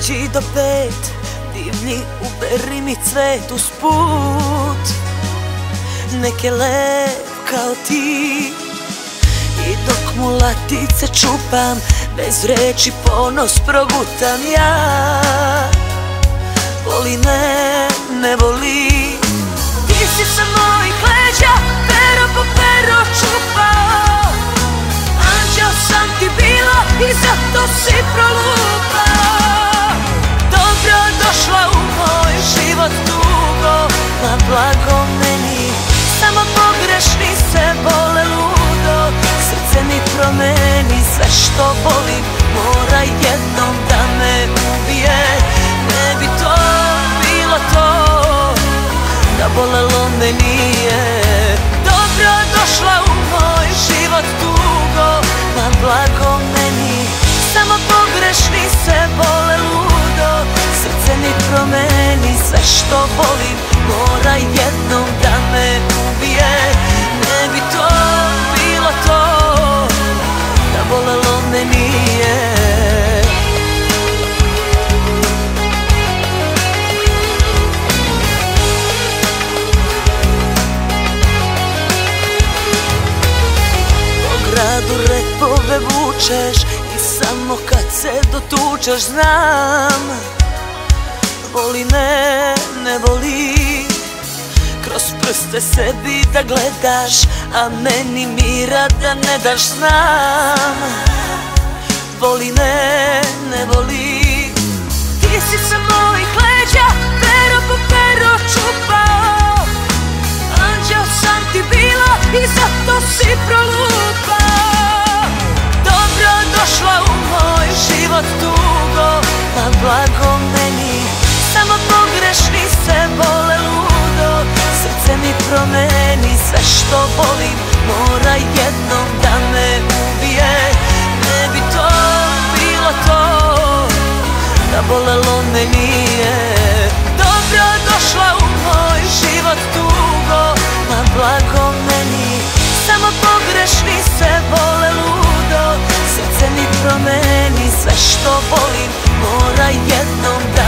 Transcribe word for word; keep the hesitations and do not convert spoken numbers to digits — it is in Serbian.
dođi do pet, divlji uberi mi cvet usput. Neke lev kao ti, i dok mu latice čupam, bez reči ponos progutam ja. Voli me, ne voli, ti si sa mojih leđa pero po pero čupao. Anđeo sam ti bila i zato si prolupao. Dobro došla u moj život tugo, na blago meni, samo pogrešni se vole ludo. Srce mi promeni, sve što volim mora jednom da me ubije. Ne bi to bilo to, da bolelo me nije. Dobro došla u moj život tugo, na blago meni, samo pogrešni se vole ludo. Srce mi promeni, sve što volim mora jednom da me ubije. Ne bi to bilo to, da bolelo me nije. Gradu repove vučeš i samo kad se dotučeš znam. Voli me, ne voli, kroz prste sebi da gledaš, a meni mira da ne daš znam. Voli me, ne voli, ti si sa mojih leđa pero po pero čupao. Anđeo sam ti bila i zato si prolupao. Dobro došla u moj život tugo, na blago meni, samo pogrešni se vole ludo. Srce mi promeni, sve što volim mora jednom da me ubije. Ne bi to bilo to, da bolelo me nije. Dobro došla u moj život tugo, na blago meni, samo pogrešni se vole ludo. Srce mi promeni, sve što volim mora jednom da